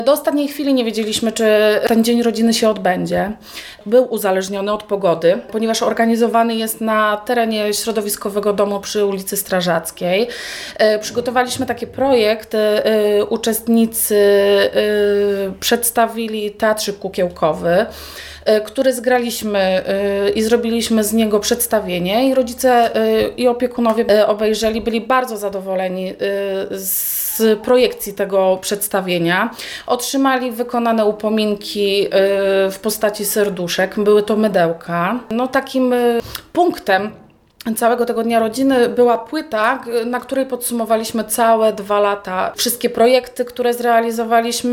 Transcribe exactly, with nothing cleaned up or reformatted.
Do ostatniej chwili nie wiedzieliśmy, czy ten Dzień Rodziny się odbędzie. Był uzależniony od pogody, ponieważ organizowany jest na terenie środowiskowego domu przy ulicy Strażackiej. Przygotowaliśmy taki projekt. Uczestnicy przedstawili teatrzyk kukiełkowy, który zgraliśmy i zrobiliśmy z niego przedstawienie i rodzice i opiekunowie obejrzeli, byli bardzo zadowoleni z projekcji tego przedstawienia. Otrzymali wykonane upominki w postaci serduszek, były to mydełka. No takim punktem całego tego Dnia Rodziny była płyta, na której podsumowaliśmy całe dwa lata, wszystkie projekty, które zrealizowaliśmy.